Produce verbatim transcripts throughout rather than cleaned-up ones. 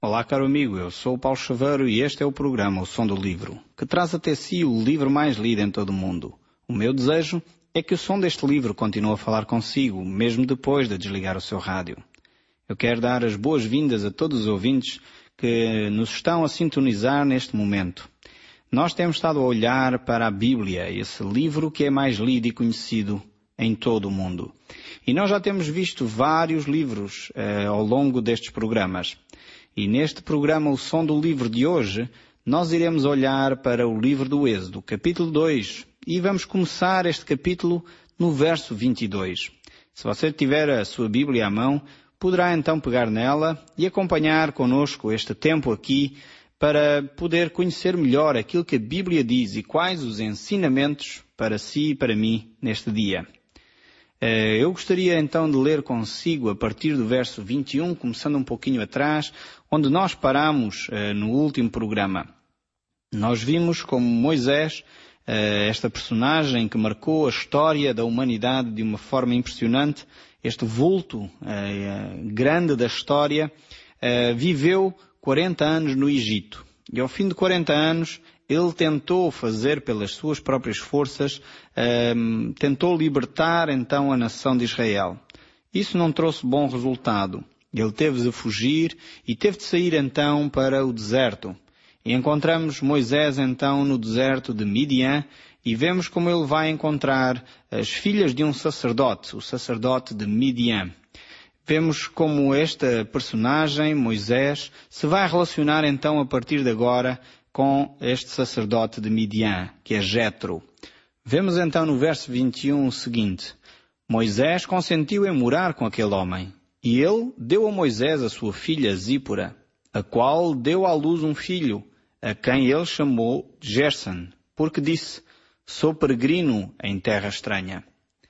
Olá, caro amigo, eu sou o Paulo Chaveiro e este é o programa O Som do Livro, que traz até si o livro mais lido em todo o mundo. O meu desejo é que o som deste livro continue a falar consigo, mesmo depois de desligar o seu rádio. Eu quero dar as boas-vindas a todos os ouvintes que nos estão a sintonizar neste momento. Nós temos estado a olhar para a Bíblia, esse livro que é mais lido e conhecido em todo o mundo. E nós já temos visto vários livros eh, ao longo destes programas. E neste programa, o som do livro de hoje, nós iremos olhar para o livro do Êxodo, capítulo dois, e vamos começar este capítulo no verso vinte e dois. Se você tiver a sua Bíblia à mão, poderá então pegar nela e acompanhar conosco este tempo aqui para poder conhecer melhor aquilo que a Bíblia diz e quais os ensinamentos para si e para mim neste dia. Eu gostaria então de ler consigo a partir do verso vinte e um, começando um pouquinho atrás, onde nós paramos no último programa. Nós vimos como Moisés, esta personagem que marcou a história da humanidade de uma forma impressionante, este vulto grande da história, viveu quarenta anos no Egito. E ao fim de quarenta anos, ele tentou fazer pelas suas próprias forças, um, tentou libertar então a nação de Israel. Isso não trouxe bom resultado. Ele teve de fugir e teve de sair então para o deserto. E encontramos Moisés então no deserto de Midian e vemos como ele vai encontrar as filhas de um sacerdote, o sacerdote de Midian. Vemos como esta personagem, Moisés, se vai relacionar então a partir de agora com este sacerdote de Midian, que é Jetro. Vemos então no verso vinte e um o seguinte: Moisés consentiu em morar com aquele homem, e ele deu a Moisés a sua filha Zípora, a qual deu à luz um filho, a quem ele chamou Gerson, porque disse: sou peregrino em terra estranha.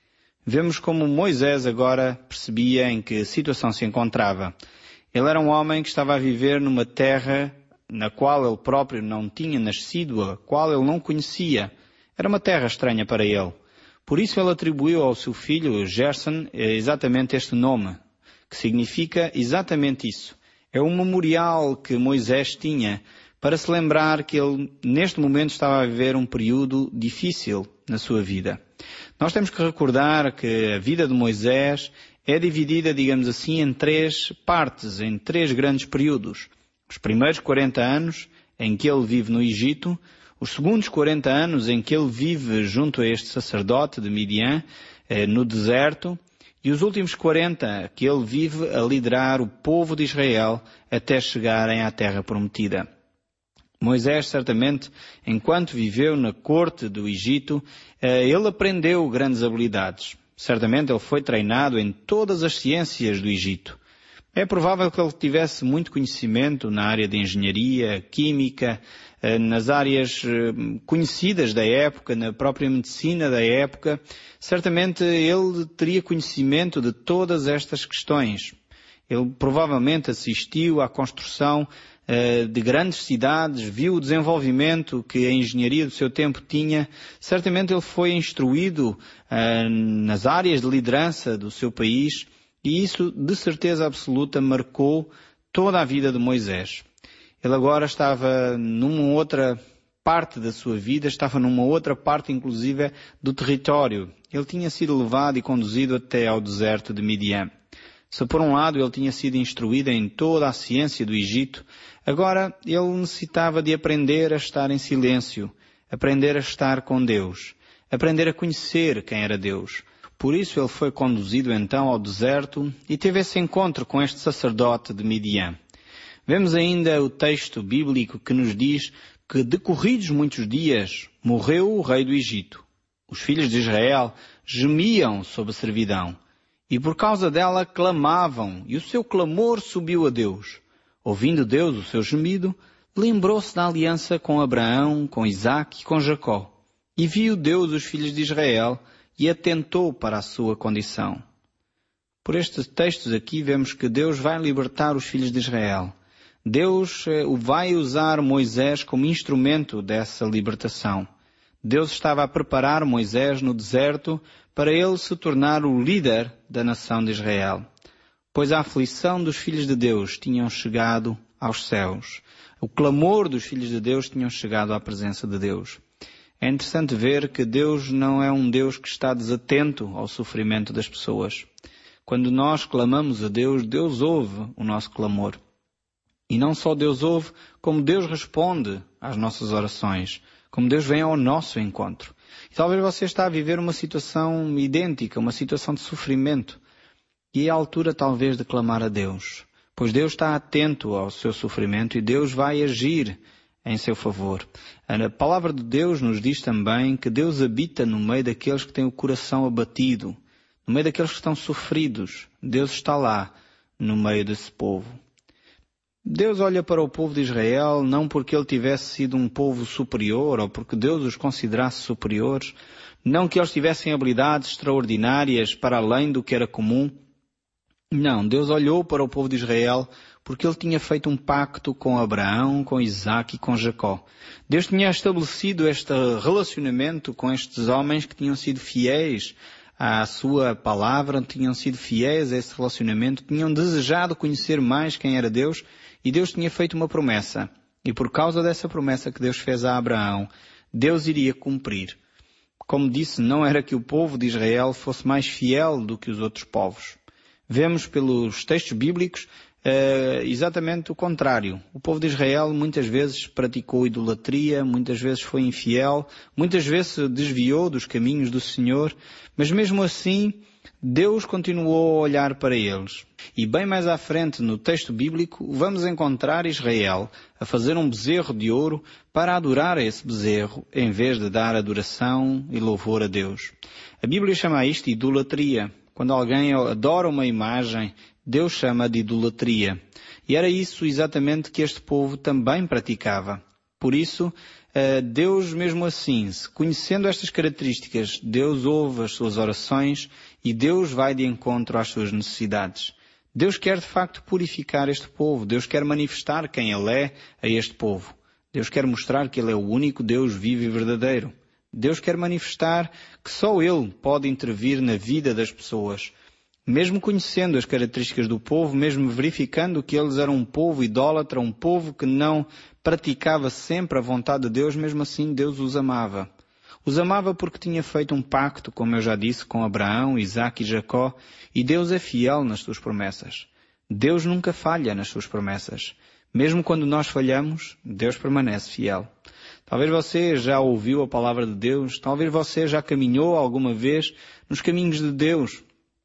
Vemos como Moisés agora percebia em que situação se encontrava. Ele era um homem que estava a viver numa terra na qual ele próprio não tinha nascido, a qual ele não conhecia. Era uma terra estranha para ele. Por isso ele atribuiu ao seu filho, Gerson, exatamente este nome, que significa exatamente isso. É um memorial que Moisés tinha para se lembrar que ele, neste momento, estava a viver um período difícil na sua vida. Nós temos que recordar que a vida de Moisés é dividida, digamos assim, em três partes, em três grandes períodos. Os primeiros quarenta anos em que ele vive no Egito, os segundos quarenta anos em que ele vive junto a este sacerdote de Midian, eh, no deserto, e os últimos quarenta que ele vive a liderar o povo de Israel até chegarem à terra prometida. Moisés, certamente, enquanto viveu na corte do Egito, ele aprendeu grandes habilidades. Certamente ele foi treinado em todas as ciências do Egito. É provável que ele tivesse muito conhecimento na área de engenharia, química, nas áreas conhecidas da época, na própria medicina da época. Certamente ele teria conhecimento de todas estas questões. Ele provavelmente assistiu à construção de grandes cidades, viu o desenvolvimento que a engenharia do seu tempo tinha. Certamente ele foi instruído uh, nas áreas de liderança do seu país e isso, de certeza absoluta, marcou toda a vida de Moisés. Ele agora estava numa outra parte da sua vida, estava numa outra parte, inclusive, do território. Ele tinha sido levado e conduzido até ao deserto de Midian. Se por um lado ele tinha sido instruído em toda a ciência do Egito, agora ele necessitava de aprender a estar em silêncio, aprender a estar com Deus, aprender a conhecer quem era Deus. Por isso ele foi conduzido então ao deserto e teve esse encontro com este sacerdote de Midian. Vemos ainda o texto bíblico que nos diz que decorridos muitos dias morreu o rei do Egito. Os filhos de Israel gemiam sob a servidão. E por causa dela clamavam, e o seu clamor subiu a Deus. Ouvindo Deus o seu gemido, lembrou-se da aliança com Abraão, com Isaque e com Jacó. E viu Deus os filhos de Israel e atentou para a sua condição. Por estes textos aqui vemos que Deus vai libertar os filhos de Israel. Deus vai usar Moisés como instrumento dessa libertação. Deus estava a preparar Moisés no deserto para ele se tornar o líder da nação de Israel, pois a aflição dos filhos de Deus tinham chegado aos céus. O clamor dos filhos de Deus tinham chegado à presença de Deus. É interessante ver que Deus não é um Deus que está desatento ao sofrimento das pessoas. Quando nós clamamos a Deus, Deus ouve o nosso clamor. E não só Deus ouve, como Deus responde às nossas orações, como Deus vem ao nosso encontro. E talvez você está a viver uma situação idêntica, uma situação de sofrimento. E é a altura talvez de clamar a Deus, pois Deus está atento ao seu sofrimento e Deus vai agir em seu favor. A palavra de Deus nos diz também que Deus habita no meio daqueles que têm o coração abatido, no meio daqueles que estão sofridos. Deus está lá, no meio desse povo. Deus olha para o povo de Israel não porque ele tivesse sido um povo superior ou porque Deus os considerasse superiores, não que eles tivessem habilidades extraordinárias para além do que era comum. Não, Deus olhou para o povo de Israel porque ele tinha feito um pacto com Abraão, com Isaac e com Jacó. Deus tinha estabelecido este relacionamento com estes homens que tinham sido fiéis à sua palavra, tinham sido fiéis a esse relacionamento, tinham desejado conhecer mais quem era Deus e Deus tinha feito uma promessa. E por causa dessa promessa que Deus fez a Abraão, Deus iria cumprir. Como disse, não era que o povo de Israel fosse mais fiel do que os outros povos. Vemos pelos textos bíblicos uh, exatamente o contrário. O povo de Israel muitas vezes praticou idolatria, muitas vezes foi infiel, muitas vezes se desviou dos caminhos do Senhor, mas mesmo assim Deus continuou a olhar para eles. E bem mais à frente no texto bíblico vamos encontrar Israel a fazer um bezerro de ouro para adorar a esse bezerro em vez de dar adoração e louvor a Deus. A Bíblia chama isto idolatria. Quando alguém adora uma imagem, Deus chama de idolatria. E era isso exatamente que este povo também praticava. Por isso, Deus mesmo assim, conhecendo estas características, Deus ouve as suas orações e Deus vai de encontro às suas necessidades. Deus quer de facto purificar este povo. Deus quer manifestar quem Ele é a este povo. Deus quer mostrar que Ele é o único Deus vivo e verdadeiro. Deus quer manifestar que só Ele pode intervir na vida das pessoas. Mesmo conhecendo as características do povo, mesmo verificando que eles eram um povo idólatra, um povo que não praticava sempre a vontade de Deus, mesmo assim Deus os amava. Os amava porque tinha feito um pacto, como eu já disse, com Abraão, Isaac e Jacó, e Deus é fiel nas suas promessas. Deus nunca falha nas suas promessas. Mesmo quando nós falhamos, Deus permanece fiel. Talvez você já ouviu a palavra de Deus, talvez você já caminhou alguma vez nos caminhos de Deus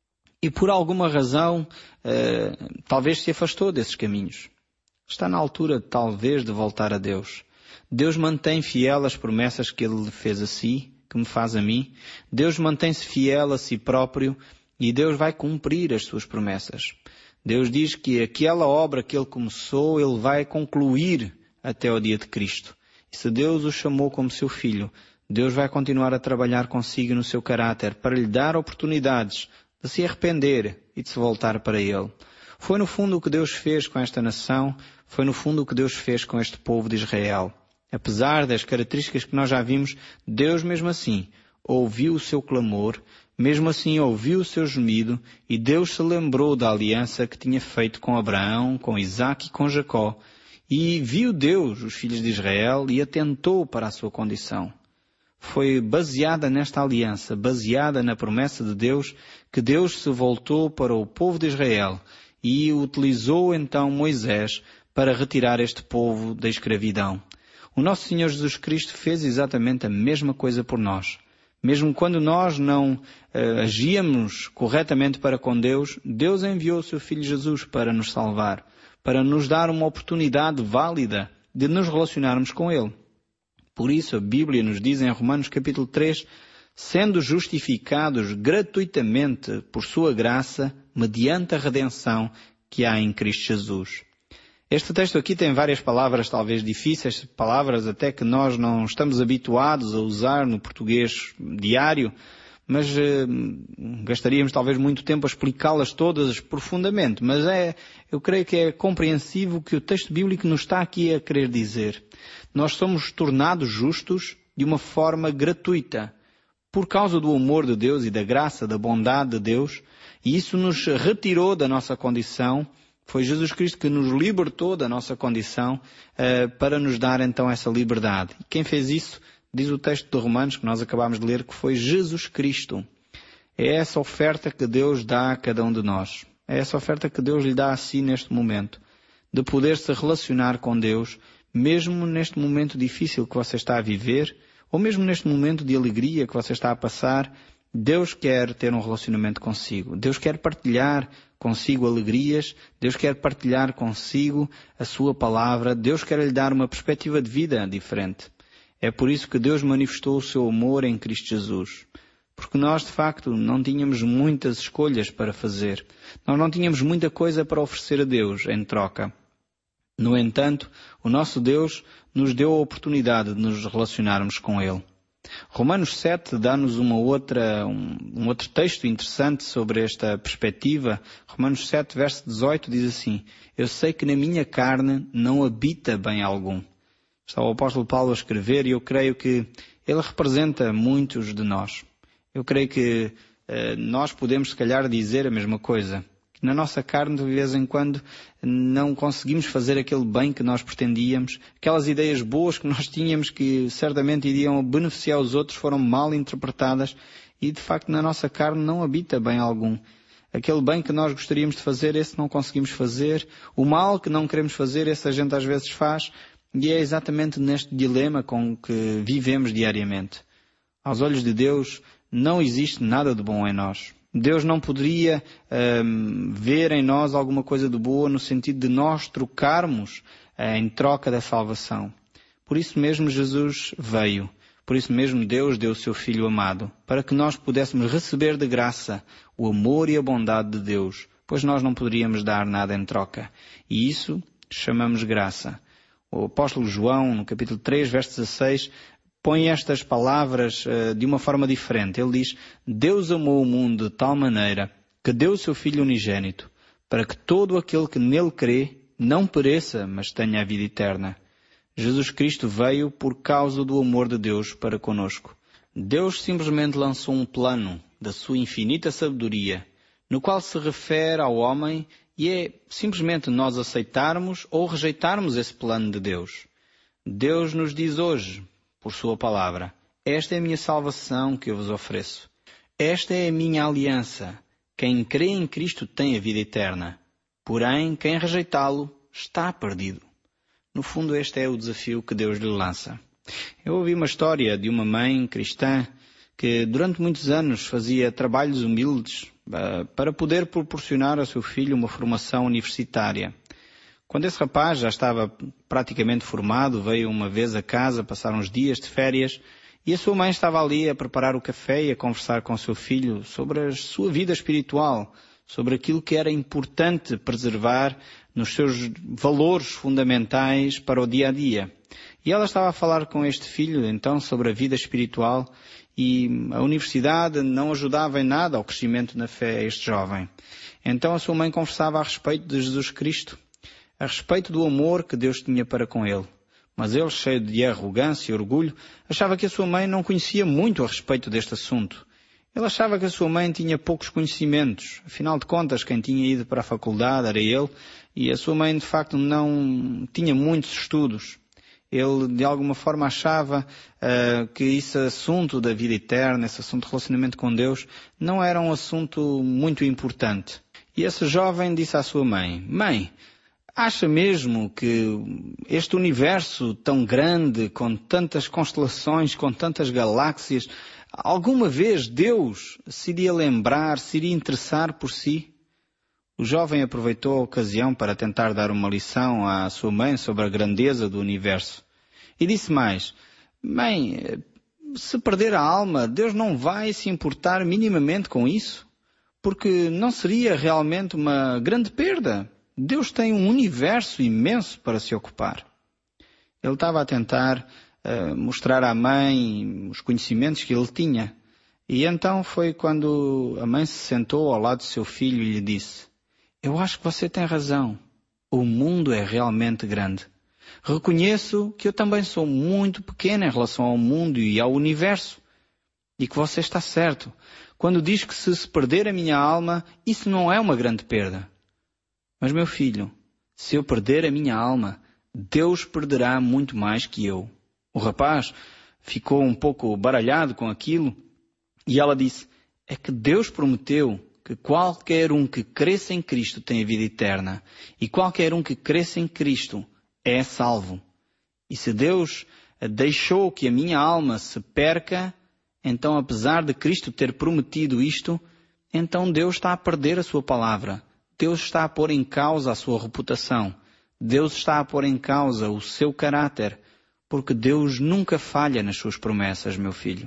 e por alguma razão eh, talvez se afastou desses caminhos. Está na altura talvez de voltar a Deus. Deus mantém fiel as promessas que Ele fez a si, que me faz a mim. Deus mantém-se fiel a si próprio e Deus vai cumprir as suas promessas. Deus diz que aquela obra que Ele começou, Ele vai concluir até ao dia de Cristo. E se Deus o chamou como seu filho, Deus vai continuar a trabalhar consigo no seu caráter para lhe dar oportunidades de se arrepender e de se voltar para Ele. Foi no fundo o que Deus fez com esta nação, foi no fundo o que Deus fez com este povo de Israel. Apesar das características que nós já vimos, Deus mesmo assim ouviu o seu clamor, mesmo assim ouviu o seu gemido e Deus se lembrou da aliança que tinha feito com Abraão, com Isaac e com Jacó. E viu Deus os filhos de Israel e atentou para a sua condição. Foi baseada nesta aliança, baseada na promessa de Deus, que Deus se voltou para o povo de Israel e utilizou então Moisés para retirar este povo da escravidão. O nosso Senhor Jesus Cristo fez exatamente a mesma coisa por nós. Mesmo quando nós não uh, agíamos corretamente para com Deus, Deus enviou o seu Filho Jesus para nos salvar, para nos dar uma oportunidade válida de nos relacionarmos com Ele. Por isso a Bíblia nos diz em Romanos capítulo três, sendo justificados gratuitamente por sua graça, mediante a redenção que há em Cristo Jesus. Este texto aqui tem várias palavras talvez difíceis, palavras até que nós não estamos habituados a usar no português diário, mas eh, gastaríamos talvez muito tempo a explicá-las todas profundamente. Mas é, eu creio que é compreensível que o texto bíblico nos está aqui a querer dizer. Nós somos tornados justos de uma forma gratuita, por causa do amor de Deus e da graça, da bondade de Deus, e isso nos retirou da nossa condição Foi Jesus Cristo que nos libertou da nossa condição uh, para nos dar então essa liberdade. E quem fez isso, diz o texto de Romanos que nós acabámos de ler, que foi Jesus Cristo. É essa oferta que Deus dá a cada um de nós. É essa oferta que Deus lhe dá a si neste momento. De poder se relacionar com Deus, mesmo neste momento difícil que você está a viver, ou mesmo neste momento de alegria que você está a passar, Deus quer ter um relacionamento consigo. Deus quer partilhar consigo alegrias. Deus quer partilhar consigo a sua palavra. Deus quer lhe dar uma perspectiva de vida diferente. É por isso que Deus manifestou o seu amor em Cristo Jesus. Porque nós, de facto, não tínhamos muitas escolhas para fazer. Nós não tínhamos muita coisa para oferecer a Deus em troca. No entanto, o nosso Deus nos deu a oportunidade de nos relacionarmos com Ele. Romanos sete dá-nos uma outra, um, um outro texto interessante sobre esta perspectiva. Romanos sete, verso dezoito, diz assim: Eu sei que na minha carne não habita bem algum. Está o apóstolo Paulo a escrever e eu creio que ele representa muitos de nós. Eu creio que uh, nós podemos, se calhar, dizer a mesma coisa. Que na nossa carne, de vez em quando, não conseguimos fazer aquele bem que nós pretendíamos. Aquelas ideias boas que nós tínhamos que certamente iriam beneficiar os outros foram mal interpretadas e, de facto, na nossa carne não habita bem algum. Aquele bem que nós gostaríamos de fazer, esse não conseguimos fazer. O mal que não queremos fazer, esse a gente às vezes faz. E é exatamente neste dilema com que vivemos diariamente. Aos olhos de Deus, não existe nada de bom em nós. Deus não poderia hum, ver em nós alguma coisa de boa no sentido de nós trocarmos uh, em troca da salvação. Por isso mesmo Jesus veio. Por isso mesmo Deus deu o seu Filho amado, para que nós pudéssemos receber de graça o amor e a bondade de Deus, pois nós não poderíamos dar nada em troca. E isso chamamos graça. O apóstolo João, no capítulo três, verso dezasseis, põe estas palavras uh, de uma forma diferente. Ele diz: Deus amou o mundo de tal maneira que deu o seu Filho unigênito, para que todo aquele que nele crê não pereça, mas tenha a vida eterna. Jesus Cristo veio por causa do amor de Deus para conosco. Deus simplesmente lançou um plano da sua infinita sabedoria, no qual se refere ao homem, e é simplesmente nós aceitarmos ou rejeitarmos esse plano de Deus. Deus nos diz hoje, por sua palavra: esta é a minha salvação que eu vos ofereço. Esta é a minha aliança. Quem crê em Cristo tem a vida eterna. Porém, quem rejeitá-lo está perdido. No fundo, este é o desafio que Deus lhe lança. Eu ouvi uma história de uma mãe cristã que durante muitos anos fazia trabalhos humildes uh, para poder proporcionar ao seu filho uma formação universitária. Quando esse rapaz já estava praticamente formado, veio uma vez a casa passar uns dias de férias e a sua mãe estava ali a preparar o café e a conversar com o seu filho sobre a sua vida espiritual, sobre aquilo que era importante preservar nos seus valores fundamentais para o dia a dia. E ela estava a falar com este filho então sobre a vida espiritual e a universidade não ajudava em nada ao crescimento na fé a este jovem. Então a sua mãe conversava a respeito de Jesus Cristo, a respeito do amor que Deus tinha para com ele. Mas ele, cheio de arrogância e orgulho, achava que a sua mãe não conhecia muito a respeito deste assunto. Ele achava que a sua mãe tinha poucos conhecimentos. Afinal de contas, quem tinha ido para a faculdade era ele, e a sua mãe, de facto, não tinha muitos estudos. Ele, de alguma forma, achava uh, que esse assunto da vida eterna, esse assunto de relacionamento com Deus, não era um assunto muito importante. E esse jovem disse à sua mãe: Mãe, acha mesmo que este universo tão grande, com tantas constelações, com tantas galáxias, alguma vez Deus se iria lembrar, se iria interessar por si? O jovem aproveitou a ocasião para tentar dar uma lição à sua mãe sobre a grandeza do universo. E disse mais: Mãe, se perder a alma, Deus não vai se importar minimamente com isso? Porque não seria realmente uma grande perda? Deus tem um universo imenso para se ocupar. Ele estava a tentar uh, mostrar à mãe os conhecimentos que ele tinha. E então foi quando a mãe se sentou ao lado do seu filho e lhe disse: Eu acho que você tem razão. O mundo é realmente grande. Reconheço que eu também sou muito pequeno em relação ao mundo e ao universo. E que você está certo quando diz que se se perder a minha alma, isso não é uma grande perda. Mas, meu filho, se eu perder a minha alma, Deus perderá muito mais que eu. O rapaz ficou um pouco baralhado com aquilo e ela disse, é que Deus prometeu que qualquer um que cresça em Cristo tem a vida eterna e qualquer um que cresça em Cristo é salvo. E se Deus deixou que a minha alma se perca, então apesar de Cristo ter prometido isto, então Deus está a perder a sua palavra. Deus está a pôr em causa a sua reputação. Deus está a pôr em causa o seu caráter, porque Deus nunca falha nas suas promessas, meu filho.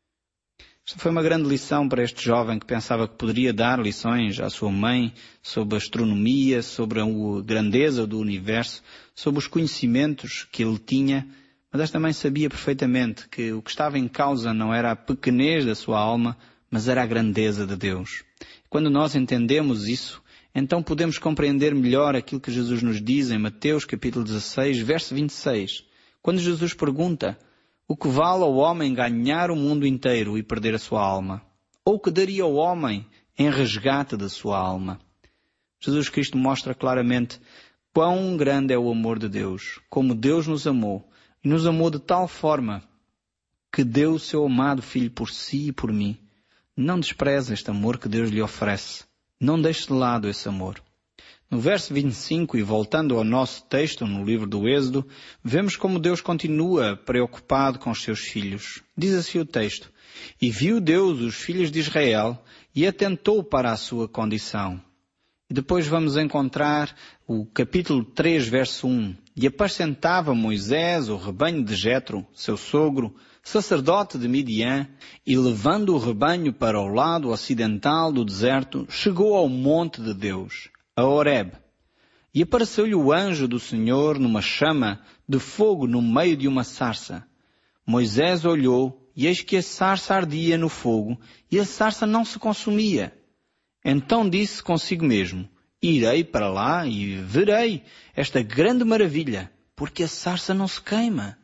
Esta foi uma grande lição para este jovem que pensava que poderia dar lições à sua mãe sobre a astronomia, sobre a grandeza do universo, sobre os conhecimentos que ele tinha, mas esta mãe sabia perfeitamente que o que estava em causa não era a pequenez da sua alma, mas era a grandeza de Deus. Quando nós entendemos isso, então podemos compreender melhor aquilo que Jesus nos diz em Mateus capítulo dezasseis, verso vinte e seis. Quando Jesus pergunta, o que vale ao homem ganhar o mundo inteiro e perder a sua alma? Ou o que daria ao homem em resgate da sua alma? Jesus Cristo mostra claramente quão grande é o amor de Deus, como Deus nos amou, e nos amou de tal forma que deu o seu amado Filho por si e por mim. Não despreze este amor que Deus lhe oferece. Não deixe de lado esse amor. No verso vinte e cinco, e voltando ao nosso texto no livro do Êxodo, vemos como Deus continua preocupado com os seus filhos. Diz assim o texto, e viu Deus os filhos de Israel e atentou para a sua condição. E depois vamos encontrar o capítulo três, verso um. E apacentava Moisés o rebanho de Jetro, seu sogro, sacerdote de Midian, e levando o rebanho para o lado ocidental do deserto, chegou ao monte de Deus, a Horeb. E apareceu-lhe o anjo do Senhor numa chama de fogo no meio de uma sarça. Moisés olhou, e eis que a sarça ardia no fogo, e a sarça não se consumia. Então disse consigo mesmo, irei para lá e verei esta grande maravilha, porque a sarça não se queima.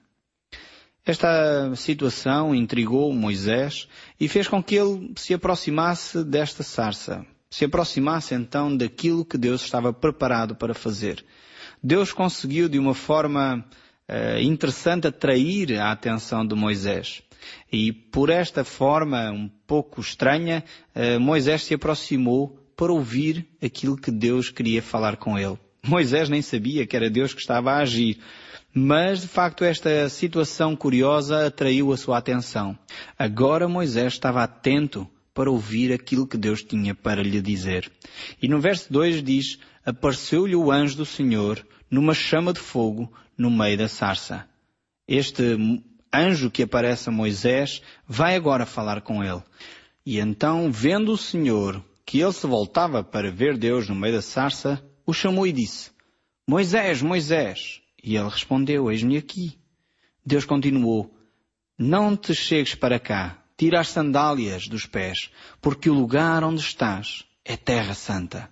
Esta situação intrigou Moisés e fez com que ele se aproximasse desta sarça. Se aproximasse então daquilo que Deus estava preparado para fazer. Deus conseguiu de uma forma uh, interessante atrair a atenção de Moisés. E por esta forma um pouco estranha, uh, Moisés se aproximou para ouvir aquilo que Deus queria falar com ele. Moisés nem sabia que era Deus que estava a agir. Mas, de facto, esta situação curiosa atraiu a sua atenção. Agora Moisés estava atento para ouvir aquilo que Deus tinha para lhe dizer. E no verso dois diz, apareceu-lhe o anjo do Senhor numa chama de fogo no meio da sarça. Este anjo que aparece a Moisés vai agora falar com ele. E então, vendo o Senhor que ele se voltava para ver Deus no meio da sarça, o chamou e disse, Moisés, Moisés. E ele respondeu, eis-me aqui. Deus continuou, não te chegues para cá, tira as sandálias dos pés, porque o lugar onde estás é terra santa.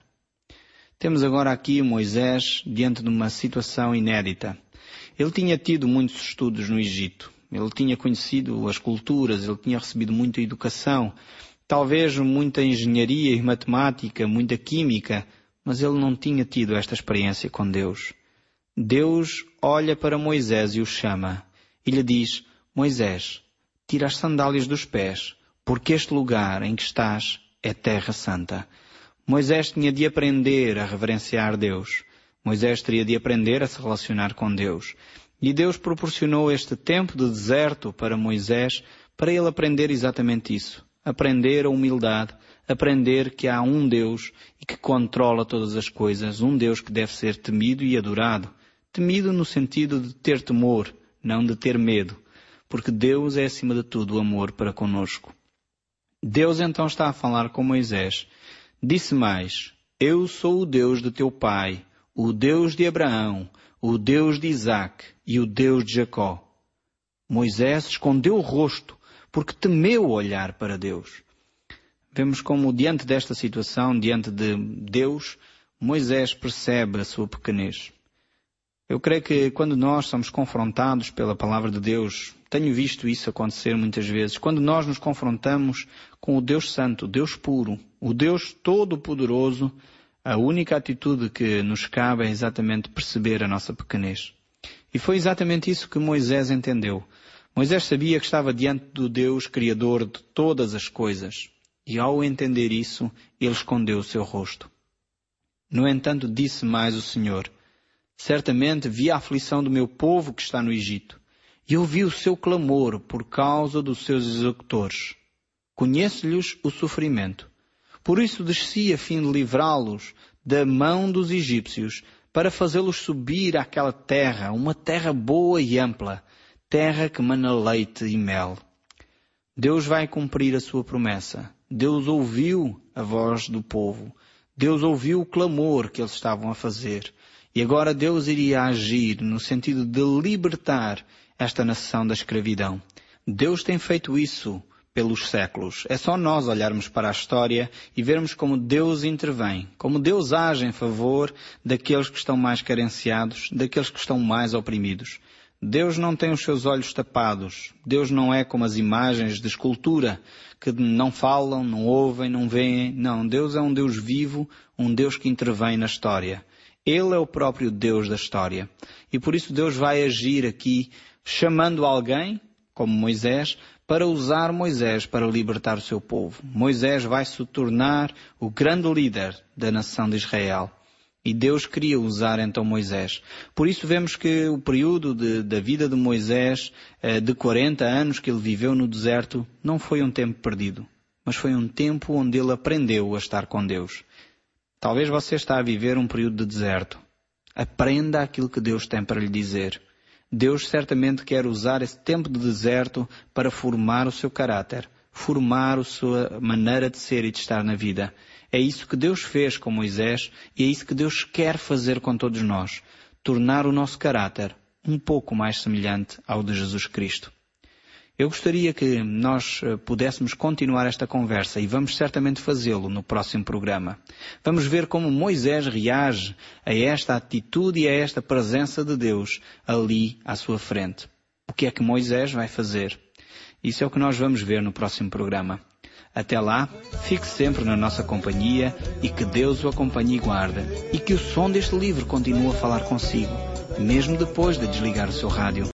Temos agora aqui Moisés diante de uma situação inédita. Ele tinha tido muitos estudos no Egito. Ele tinha conhecido as culturas, ele tinha recebido muita educação, talvez muita engenharia e matemática, muita química, mas ele não tinha tido esta experiência com Deus. Deus olha para Moisés e o chama e lhe diz, Moisés, tira as sandálias dos pés, porque este lugar em que estás é terra santa. Moisés tinha de aprender a reverenciar Deus. Moisés teria de aprender a se relacionar com Deus. E Deus proporcionou este tempo de deserto para Moisés para ele aprender exatamente isso. Aprender a humildade, aprender que há um Deus e que controla todas as coisas, um Deus que deve ser temido e adorado. Temido no sentido de ter temor, não de ter medo, porque Deus é acima de tudo o amor para conosco. Deus então está a falar com Moisés. Disse mais, eu sou o Deus de teu pai, o Deus de Abraão, o Deus de Isaque e o Deus de Jacó. Moisés escondeu o rosto, porque temeu olhar para Deus. Vemos como diante desta situação, diante de Deus, Moisés percebe a sua pequenez. Eu creio que quando nós somos confrontados pela palavra de Deus, tenho visto isso acontecer muitas vezes, quando nós nos confrontamos com o Deus Santo, o Deus puro, o Deus Todo-Poderoso, A única atitude que nos cabe é exatamente perceber a nossa pequenez. E foi exatamente isso que Moisés entendeu. Moisés sabia que estava diante do Deus Criador de todas as coisas. E ao entender isso, ele escondeu o seu rosto. No entanto, disse mais o Senhor: certamente vi a aflição do meu povo que está no Egito, e ouvi o seu clamor por causa dos seus executores. Conheço-lhes o sofrimento. Por isso desci a fim de livrá-los da mão dos egípcios, para fazê-los subir àquela terra, uma terra boa e ampla, terra que mana leite e mel. Deus vai cumprir a sua promessa. Deus ouviu a voz do povo. Deus ouviu o clamor que eles estavam a fazer. E agora Deus iria agir no sentido de libertar esta nação da escravidão. Deus tem feito isso pelos séculos. É só nós olharmos para a história e vermos como Deus intervém, como Deus age em favor daqueles que estão mais carenciados, daqueles que estão mais oprimidos. Deus não tem os seus olhos tapados. Deus não é como as imagens de escultura que não falam, não ouvem, não veem. Não, Deus é um Deus vivo, um Deus que intervém na história. Ele é o próprio Deus da história. E por isso Deus vai agir aqui, chamando alguém, como Moisés, para usar Moisés para libertar o seu povo. Moisés vai se tornar o grande líder da nação de Israel. E Deus queria usar então Moisés. Por isso vemos que o período de, da vida de Moisés, de quarenta anos que ele viveu no deserto, não foi um tempo perdido, mas foi um tempo onde ele aprendeu a estar com Deus. Talvez você está a viver um período de deserto. Aprenda aquilo que Deus tem para lhe dizer. Deus certamente quer usar esse tempo de deserto para formar o seu caráter, formar a sua maneira de ser e de estar na vida. É isso que Deus fez com Moisés e é isso que Deus quer fazer com todos nós. Tornar o nosso caráter um pouco mais semelhante ao de Jesus Cristo. Eu gostaria que nós pudéssemos continuar esta conversa e vamos certamente fazê-lo no próximo programa. Vamos ver como Moisés reage a esta atitude e a esta presença de Deus ali à sua frente. O que é que Moisés vai fazer? Isso é o que nós vamos ver no próximo programa. Até lá, fique sempre na nossa companhia e que Deus o acompanhe e guarde. E que o som deste livro continue a falar consigo, mesmo depois de desligar o seu rádio.